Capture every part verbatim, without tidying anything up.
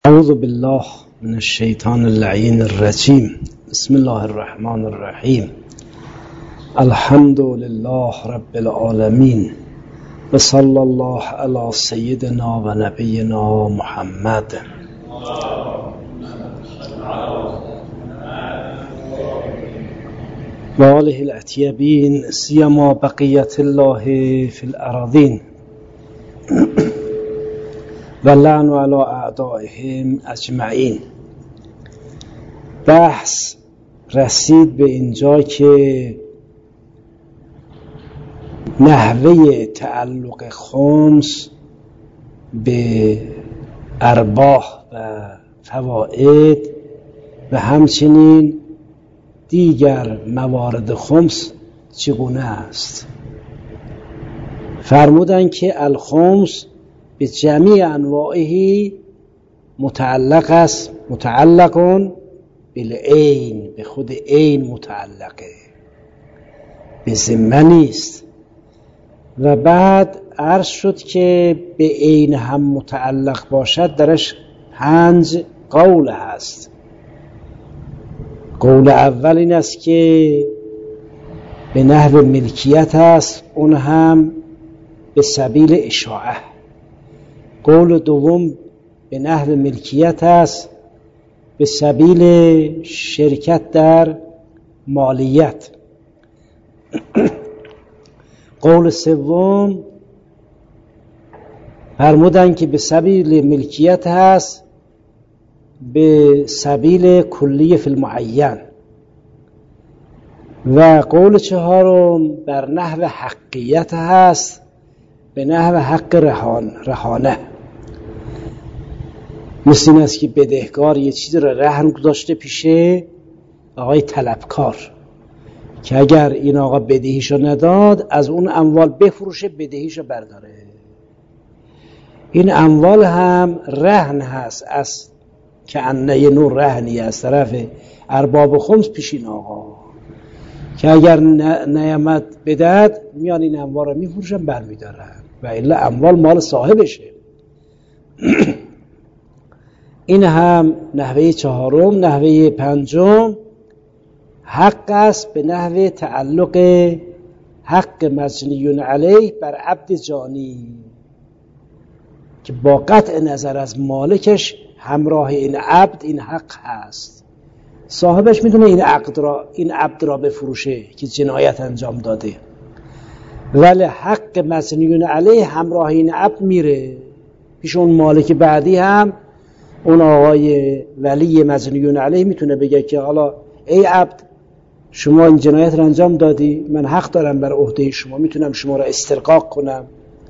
اعوذ بالله من الشیطان اللعین الرجیم. بسم الله الرحمن الرحیم. الحمد لله رب العالمین و صلی الله علی سیدنا و نبینا محمد و آله الاطیبین سیما بقیت الله فی الأراضین و لعن علی اعدائهم اجمعین. بحث رسید به اینجا که نحوه تعلق خمس به ارباح و فواید و همچنین دیگر موارد خمس چگونه است. فرمودن که الخمس به جمیع انواعه متعلق است، متعلقون بالعین، به خود عین متعلقه، به ذمه نیست. و بعد عرض شد که به عین هم متعلق باشد درش پنج قول هست. قول اول این است که به نحو ملکیت است، اون هم به سبیل اشاعه. قول دوم به نحو ملکیت است به سبیل شرکت در مالیت. قول سوم فرمودن که به سبیل ملکیت هست به سبیل کلیه فی المعین. و قول چهارم بر نحو حقیت هست به نحو حق رهان رهانه. مثل این است که بدهکار یه چیزی را رهن گذاشته پیشه آقای طلبکار که اگر این آقا بدهیشو نداد از اون اموال بفروشه بدهیشو برداره. این اموال هم رهن هست از که انه یه نوع رهنی از طرف ارباب خمس پیش این آقا که اگر نیامد بدهد میان این اموال رو میفروشن برمیدارن و الا اموال مال صاحبشه. این هم نحوه چهارم. نحوه پنجم حق است به نحوه تعلق حق مجنیون علیه بر عبد جانی که با قطع نظر از مالکش همراه این عبد این حق هست. صاحبش میتونه این عقد را این عبد را بفروشه که جنایت انجام داده، ولی حق مجنیون علیه همراه این عبد میره پیش اون مالک بعدی. هم اون آقای ولی مجنیون علیه میتونه بگه که حالا ای عبد شما این جنایت را انجام دادی، من حق دارم بر عهده شما، میتونم شما را استرقاق کنم.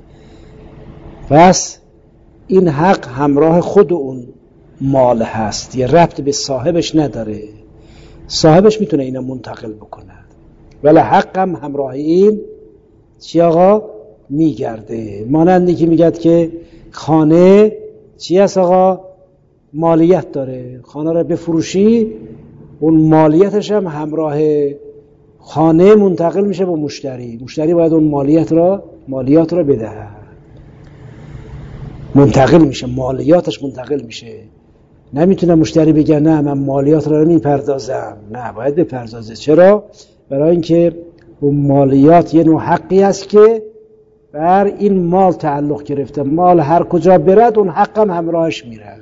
پس این حق همراه خود اون مال هست، یه ربط به صاحبش نداره. صاحبش میتونه اینا منتقل بکند ولی حق هم همراه این چی آقا میگرده. مانندی که میگد که خانه چی هست آقا؟ مالیت داره. خانه را بفروشی اون مالیتش هم همراه خانه منتقل میشه با مشتری. مشتری باید اون مالیت را مالیات را بدهد. منتقل میشه، مالیاتش منتقل میشه. نمیتونه مشتری بگه نه من مالیات را نمیپردازم. نه، باید بپردازه. چرا؟ برای اینکه اون مالیات یه نوع حقی است که بر این مال تعلق گرفته. مال هر کجا برد اون حق هم همراهش میره.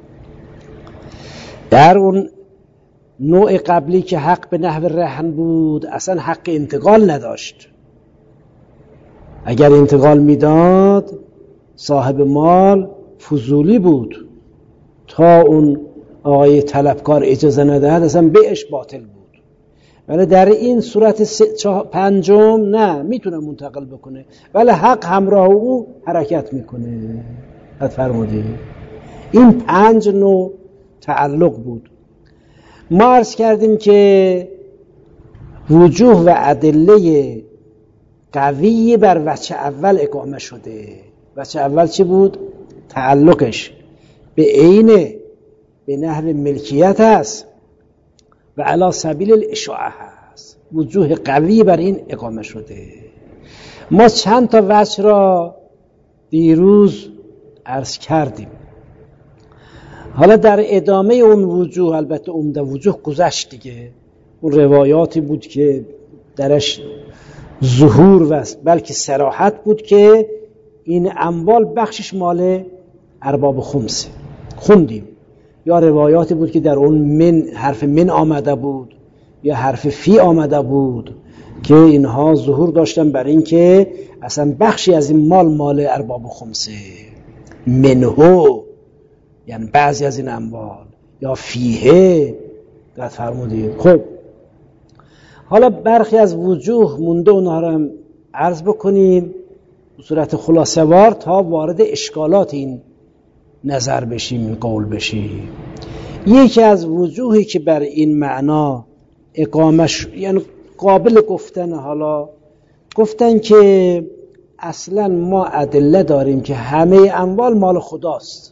در اون نوع قبلی که حق به نحو رهن بود اصلا حق انتقال نداشت. اگر انتقال میداد صاحب مال فضولی بود تا اون آقای طلبکار اجازه ندهد اصلا بیعش باطل بود. ولی در این صورت پنجم نه، میتونه منتقل بکنه ولی حق همراه او حرکت میکنه. حد فرمودی این پنج نوع تعلق بود. ما عرض کردیم که وجوه و ادله قوی بر وجه اول اقامه شده. وجه اول چی بود؟ تعلقش به عین به نحو ملکیت است و علی سبیل الاشاعه هست. وجوه قوی بر این اقامه شده. ما چند تا وجه را دیروز عرض کردیم. حالا در ادامه اون وجوه، البته عمده وجوه گذشت دیگه، اون روایاتی بود که درش ظهور و بلکه صراحت بود که این اموال بخشش مال ارباب خمسه، خوندیم. یا روایاتی بود که در اون من حرف من آمده بود یا حرف فی آمده بود که اینها ظهور داشتن بر این که اصلا بخشی از این مال مال ارباب خمسه، منهو یعنی بعضی از این اموال، یا فیه دقت فرمودید. خب حالا برخی از وجوه مونده، اونها رو هم عرض بکنیم به صورت خلاصه وار تا وارد اشکالات این نظر بشیم، این قول بشیم. یکی از وجوهی که بر این معنا اقامش یعنی قابل گفتن، حالا گفتن که اصلا ما ادله داریم که همه اموال مال خداست.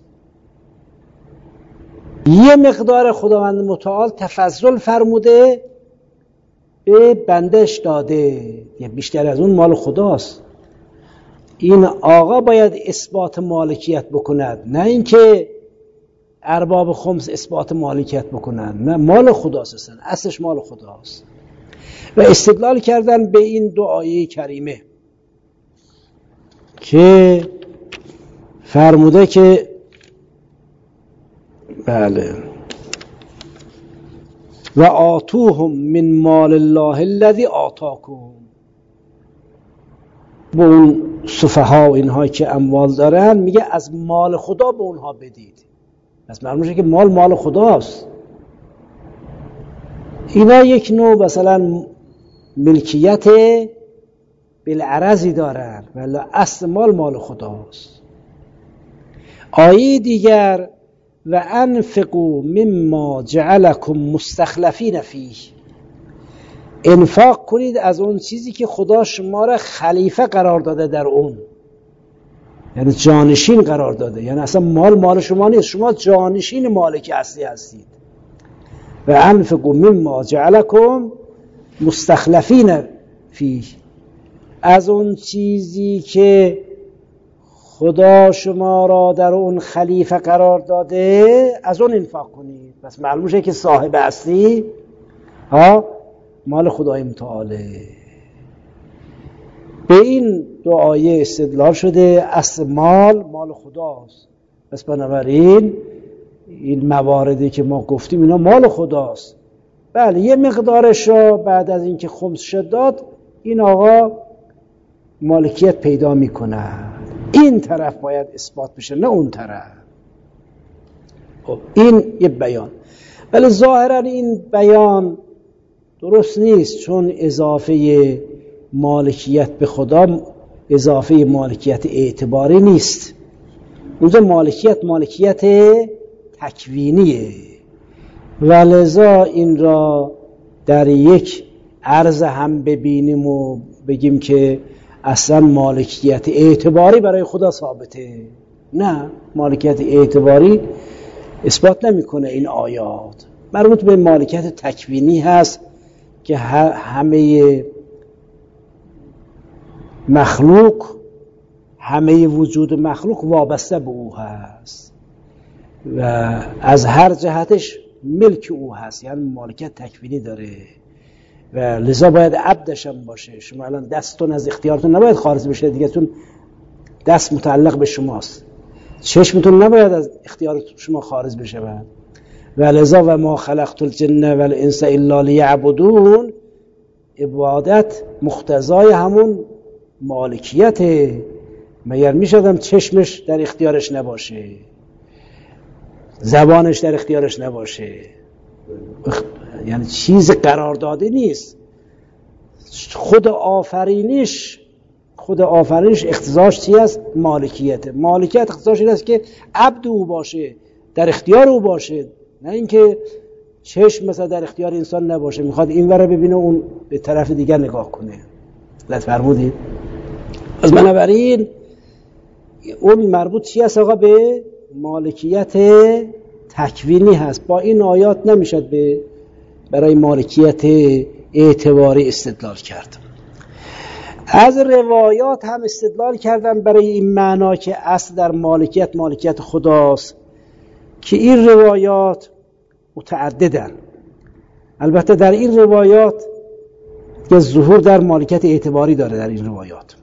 یه مقدار خداوند متعال تفضل فرموده به بندش داده، یه بیشتر از اون مال خداست. این آقا باید اثبات مالکیت بکند، نه اینکه ارباب خمس اثبات مالکیت بکنن. نه، مال خداست، اصلش مال خداست. و استدلال کردن به این دو آیه کریمه که فرموده که بله و آتوهم من مال الله الذی آتاکم، به اون سفها و اینها که اموال دارن میگه از مال خدا به اونها بدید. پس معلوم میشه که مال مال خداست. اینا یک نوع مثلا ملکیت بالعرضی دارن ولی اصل مال مال خداست. آیه دیگر و انفقوا مما جعلکم مستخلفین فیه، انفاق کنید از اون چیزی که خدا شما را خلیفه قرار داده در اون، یعنی جانشین قرار داده. یعنی اصلا مال مال شما نیست، شما جانشین مالک اصلی هستید. و انفقوا مما جعلکم مستخلفین فیه، از اون چیزی که خدا شما را در اون خلیفه قرار داده از اون انفاق کنید. پس معلوم شه که صاحب اصلی ها مال خدای متعاله. به این دو آیه استدلال شده اصل مال مال خداست. پس بنابراین این مواردی که ما گفتیم اینا مال خداست. بله یه مقدارش را بعد از اینکه خمس شد داد این آقا مالکیت پیدا میکنه. این طرف باید اثبات بشه نه اون طرف. خب این یه بیان، ولی ظاهرا این بیان درست نیست، چون اضافه مالکیت به خدا اضافه مالکیت اعتباری نیست. اونجا مالکیت مالکیت تکوینیه و لذا این را در یک عرض هم ببینیم و بگیم که اصلا مالکیت اعتباری برای خدا ثابته. نه، مالکیت اعتباری اثبات نمیکنه این آیات. مربوط به مالکیت تکوینی هست که همه مخلوق، همه وجود مخلوق وابسته به او هست و از هر جهتش ملک او هست، یعنی مالکیت تکوینی داره و لذا باید عبدش هم باشه. شما الان دستتون از اختیارتون نباید خارج بشه دیگه، تون دست متعلق به شماست. چشمتون نباید از اختیار شما خارج بشه بعد. و لذا و ما خلقت الجن والانس الا لیعبدون، عبادت مقتضای همون مالکیت. مگر میشدم چشمش در اختیارش نباشه، زبانش در اختیارش نباشه؟ یعنی چیز قرار داده نیست. خود آفرینش خود آفرینش اقتضاش چی است؟ مالکیت. مالکیت اقتضاش این است که عبد او باشه، در اختیار او باشه، نه اینکه چشم مثلا در اختیار انسان نباشه، میخواد این ور ببینه اون به طرف دیگر نگاه کنه. لطف فرمودید. از بنابراین اون مربوط چی است آقا؟ به مالکیت تکوینی هست. با این آیات نمیشد به برای مالکیت اعتباری استدلال کرد. از روایات هم استدلال کردن برای این معنا که اصل در مالکیت مالکیت خداست که این روایات متعددن. البته در این روایات که ظهور در مالکیت اعتباری داره. در این روایات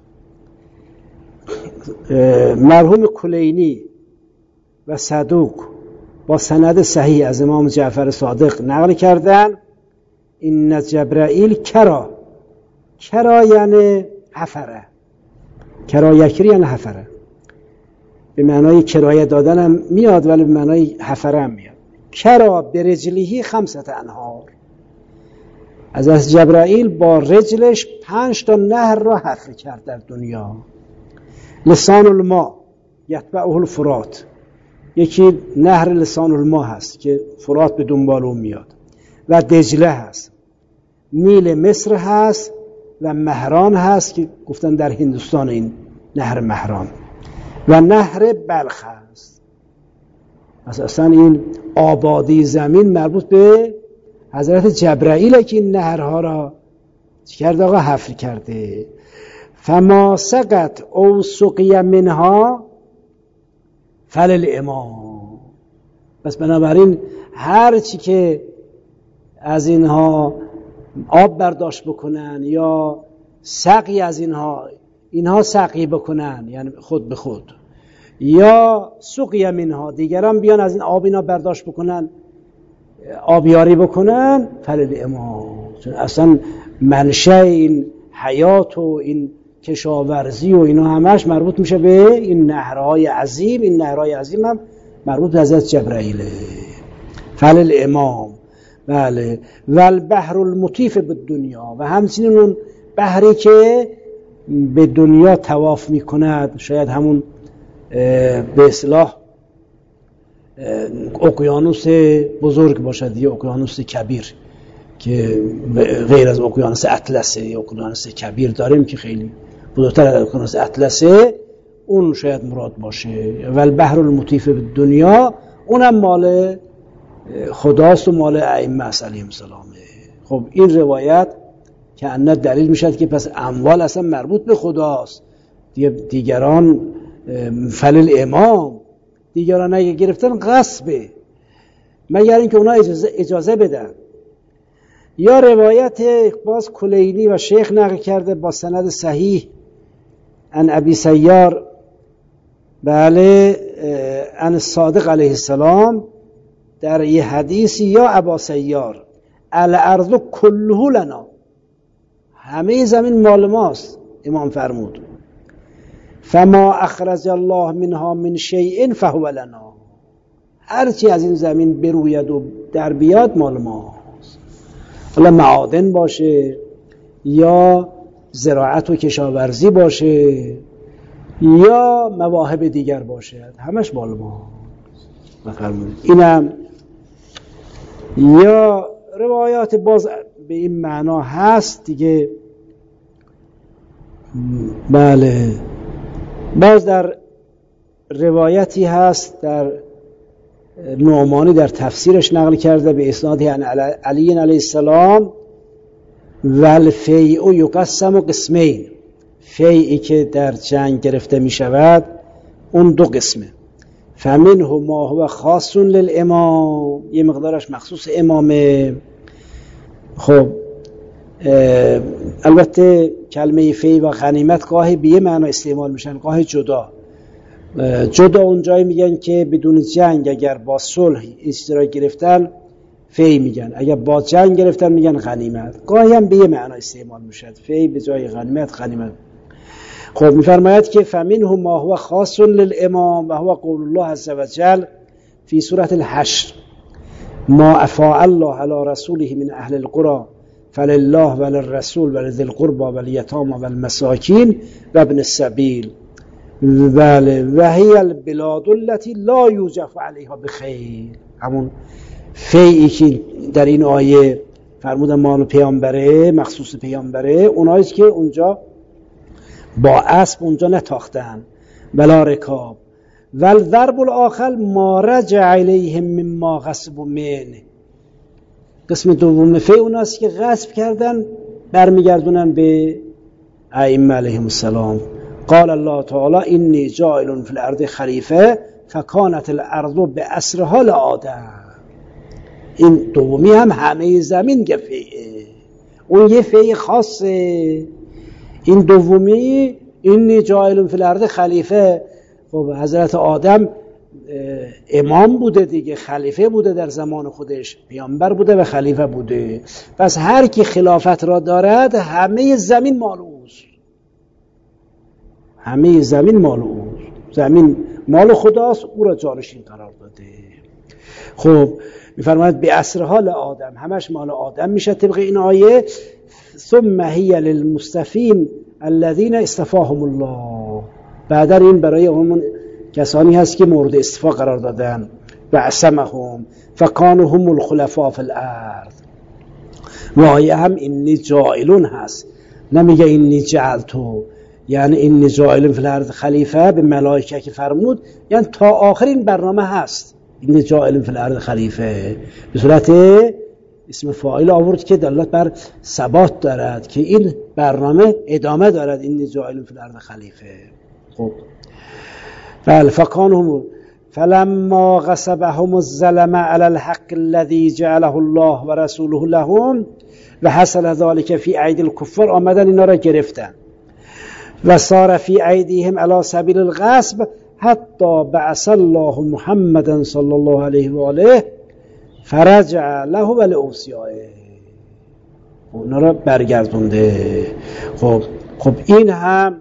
مرحوم کلینی و صدوق با سند صحیح از امام جعفر صادق نقل کردن این جبرائیل کرا، کرا یعنی حفره، کرایکری یعنی حفره، به معنای کرایه دادن هم میاد ولی به معنای حفره هم میاد. کرا برجلیه خمسة انهار، از از جبرائیل با رجلش پنج تا نهر را حفر کرد در دنیا. لسان الماء یتبعه الفرات، یکی نهر لسان الماء هست که فرات به دنبال اون میاد، و دجله هست، نیل مصر هست و مهران هست که گفتن در هندوستان این نهر مهران، و نهر بلخ هست. اصلا این آبادی زمین مربوط به حضرت جبرائیل که این نهرها را چی کرده آقا؟ حفر کرده. فما سقط او سقی منها فللامام. پس بنابراین هر چی که از اینها آب برداشت بکنن یا سقی از اینها اینها سقی بکنن، یعنی خود به خود، یا سقی منها دیگران بیان از این آب اینا برداشت بکنن، آبیاری بکنن، فللامام. چون اصلا منشأ این حیات و این کشاورزی و اینا همش مربوط میشه به این نهرهای عظیم. این نهرهای عظیم هم مربوط به حضرت جبرائیله. فللامام. بله. و البحر المطیف بالدنیا، و همچنین اون بحری که به دنیا طواف میکند، شاید همون به اصطلاح اقیانوس بزرگ باشد یا اقیانوس کبیر که غیر از اقیانوس اطلسه. یا اقیانوس کبیر داریم که خیلی بزرگتر از اقیانوس اطلسه، اون شاید مراد باشه. و البحر المطیف بالدنیا اونم مال خداست و مال ائمه علیهم السلام. خب این روایت که ان دلیل میشد که پس اموال اصلا مربوط به خداست، دیگران فللامام، دیگران اگه گرفتن غصبه، مگر اینکه اونا اجازه, اجازه بدن. یا روایت باز کلینی و شیخ نقل کرده با سند صحیح ان ابی سیار، بله، ان صادق علیه السلام در یه حدیثی، یا ابا سیار الارض کله لنا، همه زمین مال ماست. امام فرمود فما اخرج الله منها من شیء فهو لنا، هرچی از این زمین بروید و در بیاد مال ماست. حالا معادن باشه یا زراعت و کشاورزی باشه یا مواهب دیگر باشه، همش مال ماست. اینم یا روایات باز به این معنا هست دیگه. بله، باز در روایتی هست در نعمانی در تفسیرش نقل کرده به اسنادی عن علی علیه السلام و الفیء یقسم قسمین، فیئی که در جنگ گرفته می شود اون دو قسمه. فمنه ما هو خاص للامام، یه مقدارش مخصوص امامه. خب البته کلمه فی و غنیمت گاهی به یه معنا استعمال میشن، گاهی جدا. جدا اون جایی میگن که بدون جنگ اگر با صلح اشتراک گرفتن فی میگن، اگر با جنگ گرفتن میگن غنیمت. گاهی هم به یه معنا استعمال میشد، فی به جای غنیمت غنیمت. خب میفرماید که فمنه ما هو خاص للامام و هو قول الله عز وجل فی سوره الحشر ما افاء الله علی رسوله من اهل القرى فلله وللرسول ولذي القربى والیتامى والمساکین و ابن السبیل بله و هی البلاد التي لا یوجف علیها بخیر. همون فیئی که در این آیه فرمودن مال پیامبره، مخصوص پیامبره، اونایی که اونجا با اسب اونجا نتاختن ولا رکاب. والضرب الاخر ما رجع الیهم مما غصبوا منه، قسم دوم فی اوناست که غصب کردن برمیگردونن به ائمه علیهم السلام. قال الله تعالی انی جاعل فی الارض خلیفه فکانت الارض به اسرها لآدم. این دومی هم همه زمین که فیه، اون یه فی خاصه. این دومی این جاعل فی الارض خلیفه. خب حضرت آدم امام بوده دیگه، خلیفه بوده در زمان خودش، پیامبر بوده و خلیفه بوده. پس هر کی خلافت را دارد همه زمین مال اوست، همه زمین مال اوست. زمین مال خداست، او را جانشین قرار داده. خب میفرماید به اسرها لآدم، همش مال آدم میشه طبق این آیه. ثم هی للمصطفین الذین اصطفاهم الله. بعد این برای همون کسانی هست که مورد اصطفا قرار دادن. و عصمهم فکانوا هم الخلفاء فی الارض. و آیه هم اینی جاعلون هست، نمیگه اینی جعلتو، یعنی اینی جاعلون فی الارض خلیفه به ملائکه که فرمود، یعنی تا آخرین برنامه هست اینی جاعلون فی الارض خلیفه. به صورت اسم فاعل آورد که دلالت بر ثبات دارد که این برنامه ادامه دارد. اینی جاعلون فی الارض خلیفه. خب بله. فکانهم فلما غصبهم الظلم على الحق الذي جعله الله و رسوله لهم و حصل ذلك فی ایدی الکفار. آمدن اینا را گرفتن و صار فی ایدیهم علی سبیل الغصب حتی بعث الله محمدا صلی الله علیه و آله فرجع له و لاوصیائه. اونا را برگردونده. خب خب این هم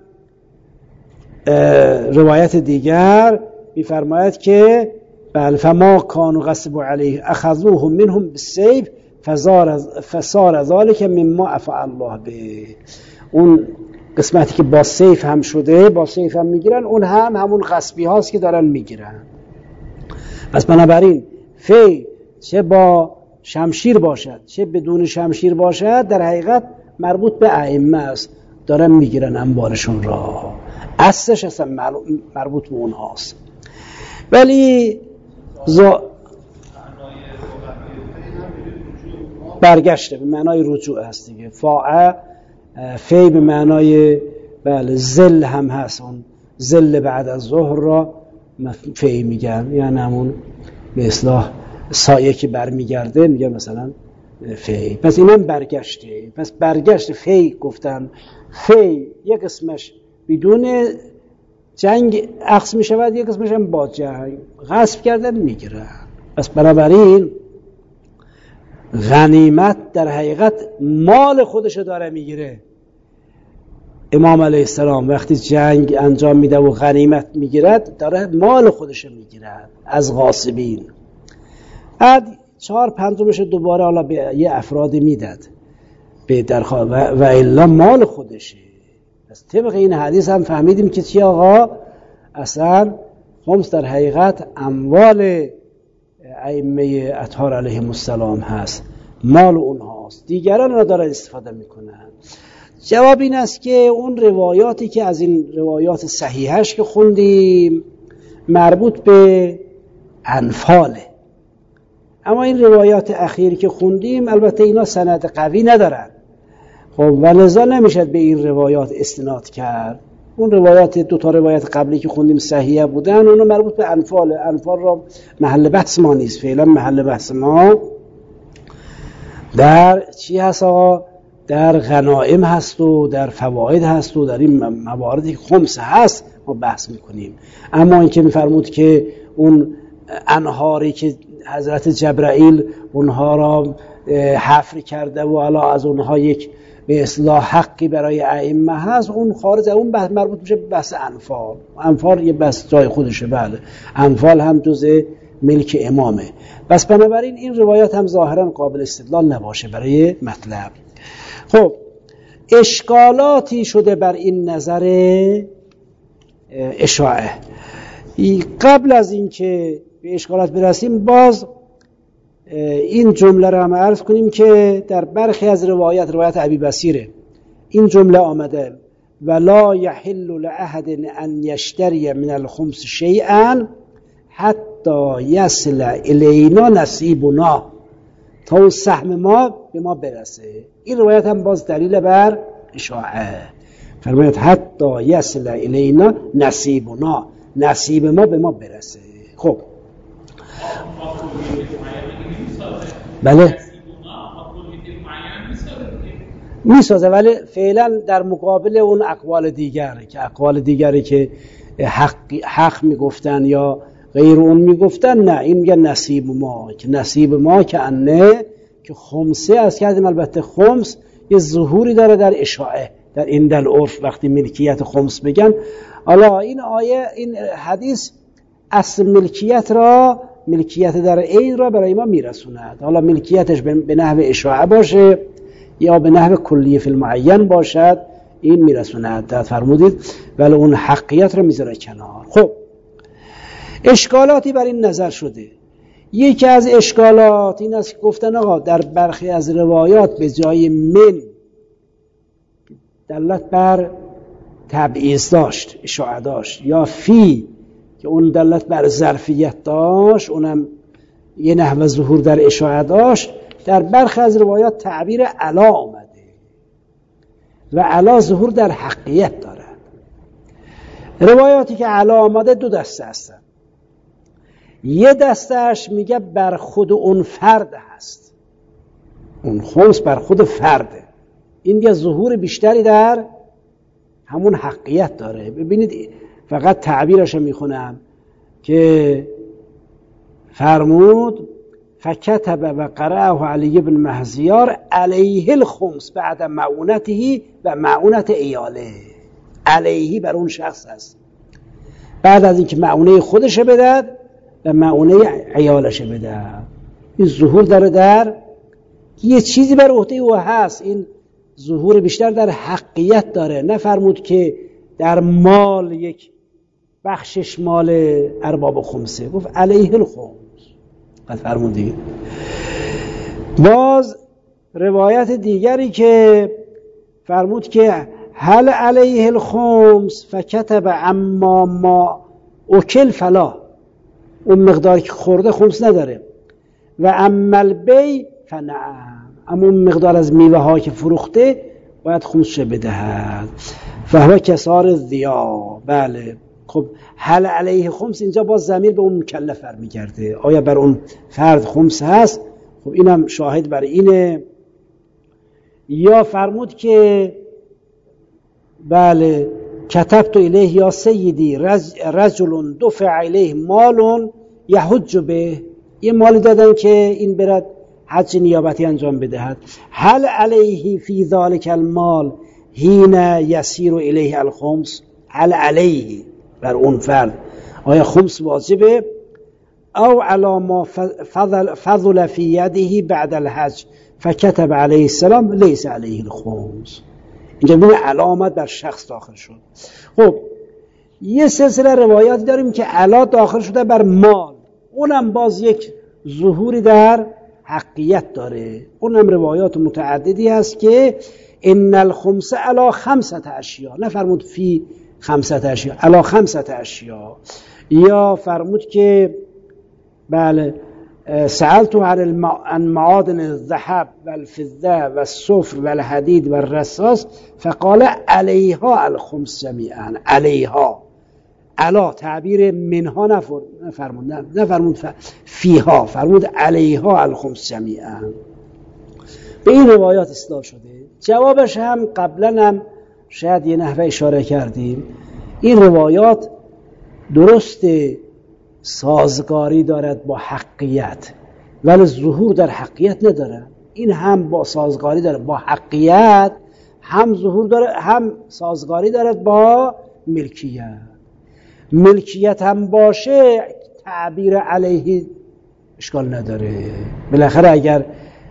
روایت دیگر میفرماید که بل فما کانوا غصبوا علیه اخذوهم منهم بالسیف فصار ذلك مما عفا الله به. اون قسمتی که با سیف هم شده، با سیف هم میگیرن، اون هم همون غصبی هاست که دارن میگیرن. پس بنابراین فی چه با شمشیر باشد چه بدون شمشیر باشد در حقیقت مربوط به ائمه است، دارن میگیرن اموالشون را، اصلش اصلا مربوط به اونهاست. ولی زا... برگشته به معنای رجوع هست دیگه. فاعه فی به معنای بله زل هم هست، اون زل بعد از ظهر را فی میگن، یعنی همون به اصطلاح سایه که برمیگرده میگه مثلا فی. پس اینم برگشته. پس برگشت فی گفتن. فی یک قسمش بدون جنگ اخذ می شود، یک قسمش هم با جنگ. غصب کردن میگیرن. پس بنابراین غنیمت در حقیقت مال خودشو داره میگیره. امام علیه السلام وقتی جنگ انجام میده و غنیمت میگیرد داره مال خودشو میگیرد از غاصبین. بعد چهار پنجمش دوباره حالا به یه افرادی میداد به درخواست و, و الا مال خودشه. پس طبق این حدیث هم فهمیدیم که چی آقا اصلا خمس در حقیقت اموال ائمه اطهار علیهم السلام هست، مال اونهاست، دیگران را دارن استفاده میکنن. جواب این است که اون روایاتی که از این روایات صحیحش که خوندیم مربوط به انفاله، اما این روایات اخیری که خوندیم البته اینا سند قوی ندارن. خب ولذا نمیشد به این روایات استناد کرد. اون روایات دو تا روایت قبلی که خوندیم صحیح بودن، اونو مربوط به انفال. انفال را محل بحث ما نیست فعلا. محل بحث ما در چی هست آقا؟ در غنائم هست و در فواید هست و در این مواردی که خمس هست ما بحث میکنیم. اما این که میفرمود که اون انهاری که حضرت جبرائیل اونها را حفر کرده و علا از اونها یک به اصلاح حقی برای ائمه هست، اون خارج اون بحث مربوط میشه به بحث انفال. انفال یه بحث جای خودشه. بله انفال هم جزء ملک امامه. بس بنابراین این روایات هم ظاهرا قابل استدلال نباشه برای مطلب. خب اشکالاتی شده بر این نظر اشاعه. قبل از این که به اشکالات برسیم باز این جمله را هم عرض کنیم که در برخی از روایت روایت ابی بصیره این جمله آمده ولا یحل لأحد ان یشتری من الخمس شیئا حتی یصل الینا نصیبنا، تا سهم ما به ما برسه. این روایت هم باز دلیل بر اشاعه. فرماید حتی یصل الینا نصیبنا، نصیب ما به ما برسه. خب بله میسازه، ولی فعلا در مقابل اون اقوال دیگره که اقوال دیگری که حق, حق میگفتن یا غیر اون میگفتن، نه این میگه نصیب ما، که نصیب ما که انه که خمسه از کردیم. البته خمس یه ظهوری داره در اشاعه، در این دل عرف وقتی ملکیت خمس بگن. حالا این آیه، این حدیث اصل ملکیت را، ملکیت در عین را برای ما میرسوند. حالا ملکیتش به نحو اشاعه باشه یا به نحو کلیه فی المعین باشد، این میرسوند. دقت فرمودید؟ ولی اون حقیقت رو میذاره کنار. خب اشکالاتی بر این نظر شده. یکی از اشکالات این است که گفتن آقا در برخی از روایات به جای من دلت بر تبعیض داشت، اشاعه داشت، یا فی که اون دلت بر ظرفیت داشت، اونم یه نحو ظهور در اشاعه داشت. در برخی از روایات تعبیر علا آمده و علا ظهور در حقیقت دارد. روایاتی که علا آمده دو دسته هستن. یه دستش میگه بر خود اون فرد هست، اون خمس بر خود فرده، این یه ظهور بیشتری در همون حقیقت داره. ببینید فقط تعبیرش میخونم که فرمود فکتب و قرأه علی بن مهزیار علیه الخمس بعد معونته و معونت ایاله. علیه بر اون شخص هست بعد از اینکه معونه خودش بدهد و معونه عیالش بدهد. این ظهور داره در یه چیزی بر عهده او هست، این ظهور بیشتر در حقیقت داره. نفرمود که در مال یک بخشش مال ارباب خمسه، گفت علیه الخمس. قد فرمودید. باز روایت دیگری که فرمود که هل علیه الخمس فکتب اما ما اکل فلا، اون مقداری که خورده خمس نداره، و اما البی فنعم، اما اون مقدار از میوه ها که فروخته باید خمسش بدهد. فهو کسار ضیا. بله خب هل علیه خمس، اینجا باز ضمیر به اون مکلف برمیگرده، آیا بر اون فرد خمس هست؟ خب اینم شاهد بر اینه. یا فرمود که بله کتبت الیه یا سیدی رجل دفع الیه مال یحج به، یه مالی دادن که این برد حج نیابتی انجام بدهد. هل علیه فی ذلک المال حین یسیر الیه الخمس، هل علیه بر اون فرد آیا خمس واجبه؟ او علی ما فضل, فضل فی یده بعد الحج فکتب علیه السلام لیس علیه الخمس. اینجا ببین علامت بر شخص داخل شد. خب یه سلسله روایات داریم که علا داخل شده بر مال، اونم باز یک ظهوری در حقیقت داره. اونم روایات متعددی هست که ان الخمس علی خمسة اشیاء، نفرمود فی خمسة اشیاء، علی خمسة اشیاء. یا فرمود که بله سألت عن معادن الذهب والفضة والصفر والحديد والرصاص فقال عليها الخمس جميعا. عليها، علا تعبیر منها نفرمود، نفرمود فیها، فرمود علیها الخمس جمیعا. به این روایات اصلاح شده. جوابش هم قبلا هم شاید یه نحوه اشاره کردیم. این روایات درست سازگاری دارد با حقیقت ولی ظهور در حقیقت نداره. این هم با سازگاری داره با حقیقت، هم ظهور داره، هم سازگاری دارد با ملکیت. ملکیت هم باشه تعبیر علیه اشکال نداره. بالاخره اگر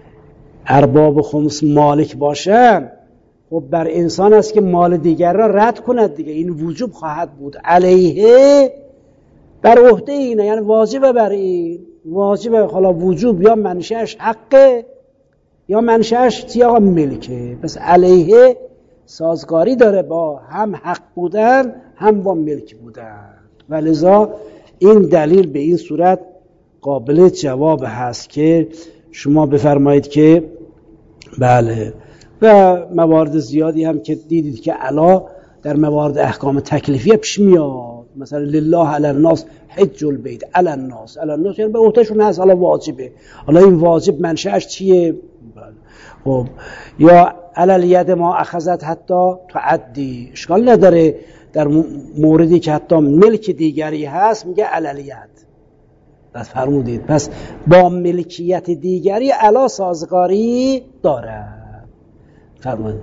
ارباب خمس مالک باشن، خب بر انسان است که مال دیگر را رد کند دیگه، این وجوب خواهد بود. علیه بر عهده اینه، یعنی واجبه بر این، واجبه. حالا وجوب یا منشأش حقه یا منشأش سیاق ملکه، پس علیه سازگاری داره با هم حق بودن هم با ملک بودن. ولذا این دلیل به این صورت قابل جواب هست که شما بفرمایید که بله. و موارد زیادی هم که دیدید که علا در موارد احکام تکلیفیه پیش میاد، مثلا لله علی الناس حج البیت علی الناس. علی الناس یعنی به عهدهشون هست، حالا واجبه. حالا این واجب منشأش چیه؟ خب یا علی الید ما اخذت حتی تعدی، اشکال نداره در موردی که حتی ملک دیگری هست میگه علی الید. بس فرمودید پس با ملکیت دیگری علا سازگاری داره. فرمودید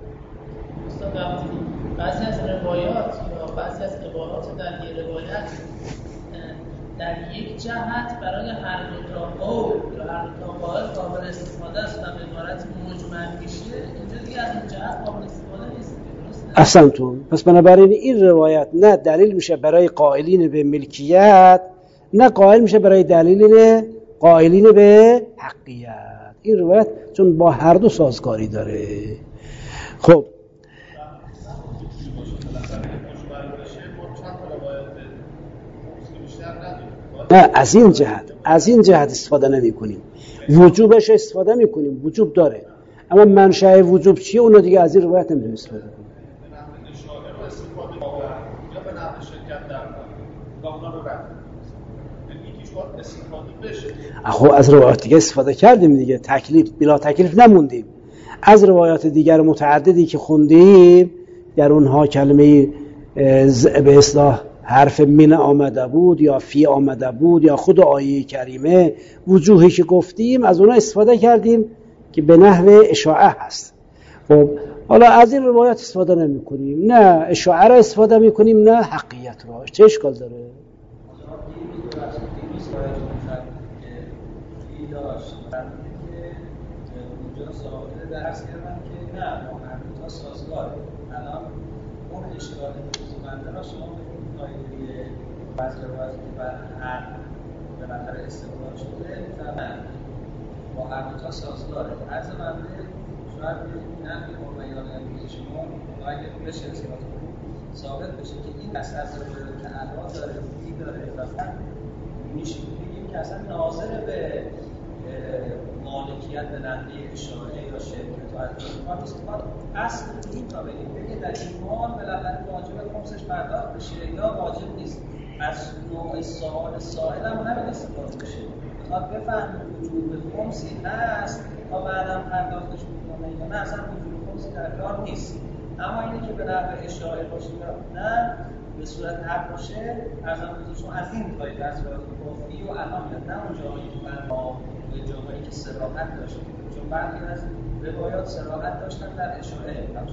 بعضی از روایات یا بعضی از عبارات در یک روایت در یک جهت برای هر دو تا قول یا هر دو تا قائل قابل استفاده است و به عبارت مجمل میشه، اینجا دیگه از این جهت قابل استفاده نیست. احسنتون. پس بنابراین این روایت نه دلیل میشه برای قائلین به ملکیت، نه قائل میشه برای دلیل قائلین به حقیت. این روایت چون با هر دو سازگاری داره. خب نه از این جهت از این جهت استفاده نمی کنیم. وجوبش استفاده می کنیم، وجوب داره، اما منشأ وجوب چیه اونو دیگه از این روایت نمیتونیم استفاده کنیم. خب از روایات دیگه استفاده کردیم دیگه، تکلیف بلا تکلیف نموندیم. از روایات دیگر متعددی که خوندیم در اونها کلمه به اصطلاح حرف من آمده بود یا فی آمده بود یا خود آیه کریمه، وجوهی که گفتیم از اونها استفاده کردیم که به نحو اشاعه هست. خب حالا از این روایات استفاده نمی کنیم، نه اشاعه را استفاده می کنیم نه حقیقت را. چه اشکال داره؟ درس کردم که نه ما هر دو تا سازگاره. الان اون اشکال بنده را شما بگید قاعده بعض روایاتی که بر هر به نظر استقلال شده نه با هر دو تا سازگاره. عرض بنده شاید نه بیان امروز شما اگر بشه اثبات ثابت بشه که این از از روایات که علا داره فی داره و میشه بگیم که اصلا ناظر به مالکیت به نحوه اشاره یا شرکت و اتفاق استفاده اصل این تا بگیم بگه در ایمان بالاخره واجب خمسش پرداخت بشه یا واجب نیست. از نوع سوال سائل هم همین استفاده بشه، میخواد بفهمید وجود خمسی هست تا بعدم پرداختش میکنه یا نه اصلا وجود خمسی در کار نیست. اما اینه که به نحوه اشاره باشه یا نه به صورت حق باشه از آموزشون از این تایید از روایات کفری و علامت نه اون جایی که ما به جایی که صراحت داشت، چون برخی از روایات صراحت داشتن در اشاره،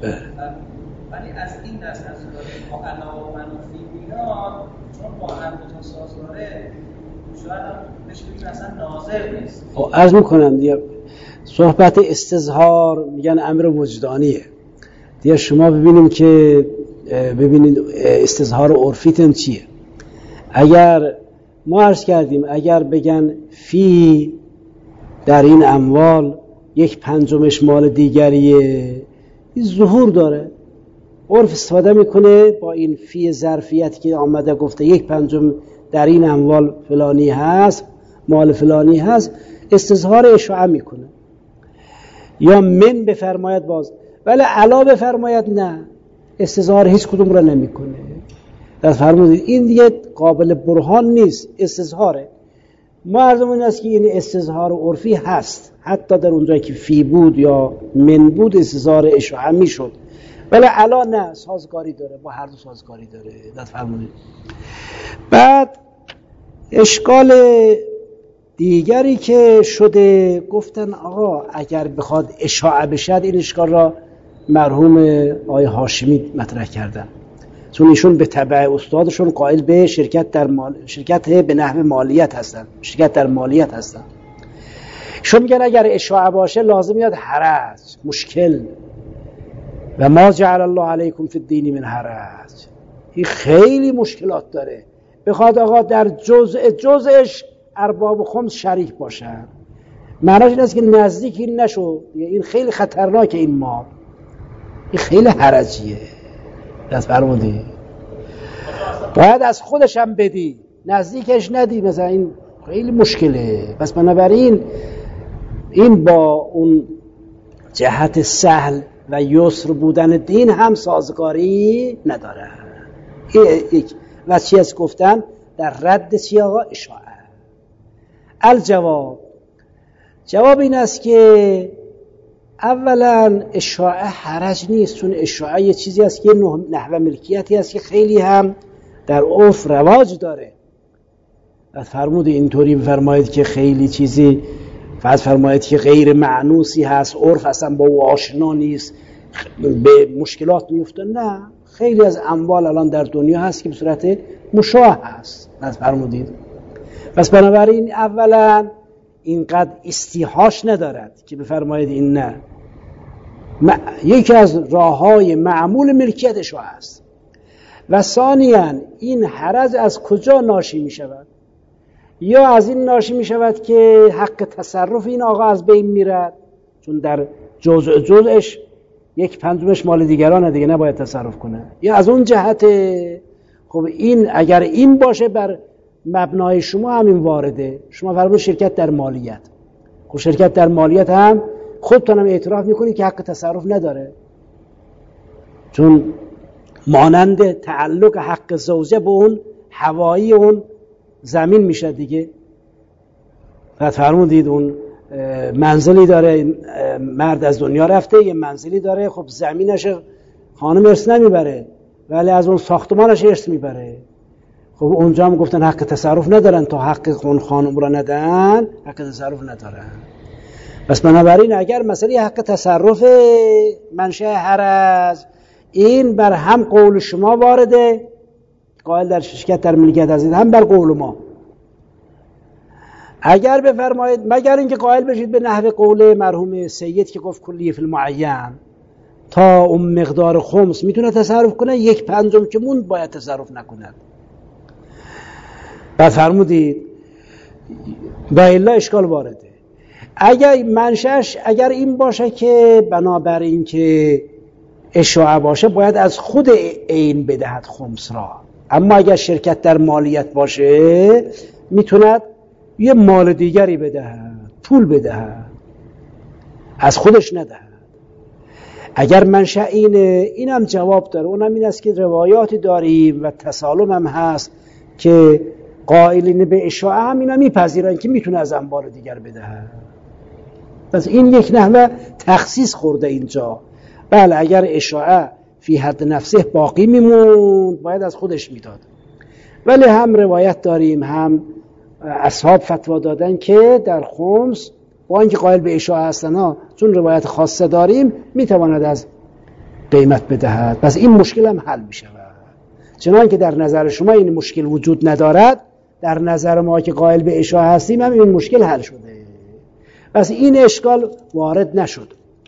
ولی از این دست از روایات با علاوه منافی میاد چون با هر دو تا سازگاره شاید هم بهش بگیم اصلا ناظر نیست. عرض میکنم دیگه صحبت استظهار میگن امر وجدانیه دیگه. شما ببینیم که ببینید استظهار عرفیتون چیه. اگر ما عرض کردیم اگر بگن فی در این اموال یک پنجمش مال دیگریه، این ظهور داره، عرف استفاده میکنه با این فی ظرفیت که آمده گفته یک پنجم در این اموال فلانی هست، مال فلانی هست، استظهار اشاعه میکنه. یا من بفرماید باز، ولی علا بفرماید نه، استظهار هیچ کدوم را نمیکنه. در فرمودید این دیگه قابل برهان نیست، استظهاره. ما عرضمون است که این استظهار عرفی هست، حتی در اونجایی که فی بود یا من بود استظهار اشاعه میشد، ولی علا نه، سازگاری داره، با هر دو سازگاری داره. در فرمودید بعد اشکال دیگری که شده گفتن آقا اگر بخواد اشاعه بشد، این اشکال را مرحوم آقای هاشمی مطرح کردن، چون ایشون به تبع استادشون قائل به شرکت در مال... شرکت به نحو مالیت هستن، شرکت در مالیت هستن. ایشون میگن اگر اشاعه باشه لازم میاد حرج، مشکل، و ما جعل الله علیکم فی الدین من حرج. این خیلی مشکلات داره. بخواد آقا در جزء جزءش ارباب خمس شریک باشن، معناش این است که نزدیک این نشو، این خیلی خطرناکه، این مال این خیلی حرجیه. دست فرمودی باید از خودش هم بدی، نزدیکش ندی، مثلا این خیلی مشکله. پس بنابراین این با اون جهت سهل و یسر بودن دین هم سازگاری نداره. یک و چی از گفتن در رد چی آقا؟ اشاعه. الجواب، جواب این است که اولا اشاعه حرج نیست، چون اشاعه یه چیزی است که نحوه ملکیتی است که خیلی هم در عرف رواج داره. بعد فرمود اینطوری بفرمایید که خیلی چیزی، بعد فرمایید که غیر معنوسی هست، عرف اصلا با او آشنا نیست، به مشکلات میفته. نه، خیلی از اموال الان در دنیا هست که به صورت مشاع هست. بعد فرمودید پس بنابراین اولا اینقدر استیحاش ندارد که بفرمایید این نه. یکی از راه‌های معمول ملکیتش هست. و ثانیاً این حرج از کجا ناشی می شود؟ یا از این ناشی می شود که حق تصرف این آقا از بین میرد، چون در جزء جزءش یک پنجمش مال دیگرانه دیگه، نباید تصرف کنه. یا از اون جهت خب این اگر این باشه بر مبنای شما همین وارده. شما فرمود شرکت در مالیت، خب شرکت در مالیت هم خودتون هم اعتراف میکنید که حق تصرف نداره، چون مانند تعلق حق زوجه به اون حوایی اون زمین میشه دیگه. بعد فرمودید اون منزلی داره، مرد از دنیا رفته، یه منزلی داره، خب زمینش خانم ارث نمیبره ولی از اون ساختمانش ارث میبره. خب اونجا هم گفتن حق تصرف ندارن، تا حق اون خانم را ندن حق تصرف ندارن. پس بنابراین اگر مسئله حق تصرف منشأ حرج این بر هم قول شما وارده، قائل در شرکت در ملکیت هستید، هم بر قول ما. اگر بفرمایید مگر اینکه قائل بشید به نحو قول مرحوم سید که گفت کلیه فی المعین، تا اون مقدار خمس میتونه تصرف کنه، یک پنجم که موند باید تصرف نکند. بعد فرمودید و الا اشکال وارده. اگر منشأش اگر این باشه که بنابراین که اشاعه باشه باید از خود عین بدهد خمس را، اما اگر شرکت در مالیت باشه میتوند یه مال دیگری بدهد، پول بدهد، از خودش ندهد. اگر منشأ اینه، اینم جواب داره، اونم این است که روایاتی داریم و تسالم هم هست که قائلین به اشاعه هم اینا میپذیرن که میتونه از اموال دیگر بدهد. پس این یک نحوه تخصیص خورده اینجا. بله اگر اشاعه فی حد نفسه باقی میموند باید از خودش میداد، ولی هم روایت داریم هم اصحاب فتوا دادن که در خمس با اینکه قائل به اشاعه هستن ها، چون روایت خاصه داریم میتواند از قیمت بدهد. پس این مشکل هم حل میشود. چنان که در نظر شما این مشکل وجود ندارد، در نظر ما که قائل به اشاعه هستیم هم این مشکل حل شده. پس این اشکال وارد نشد.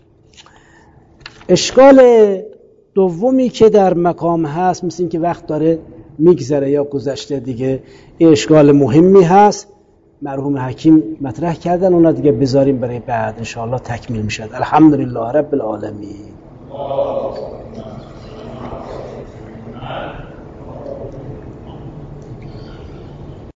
اشکال دومی که در مقام هست، مثل این که وقت داره میگذره یا گذشته دیگه، این اشکال مهمی هست، مرحوم حکیم مطرح کردن، اونا دیگه بذاریم برای بعد، انشاءالله تکمیل میشد. الحمدلله رب العالمین.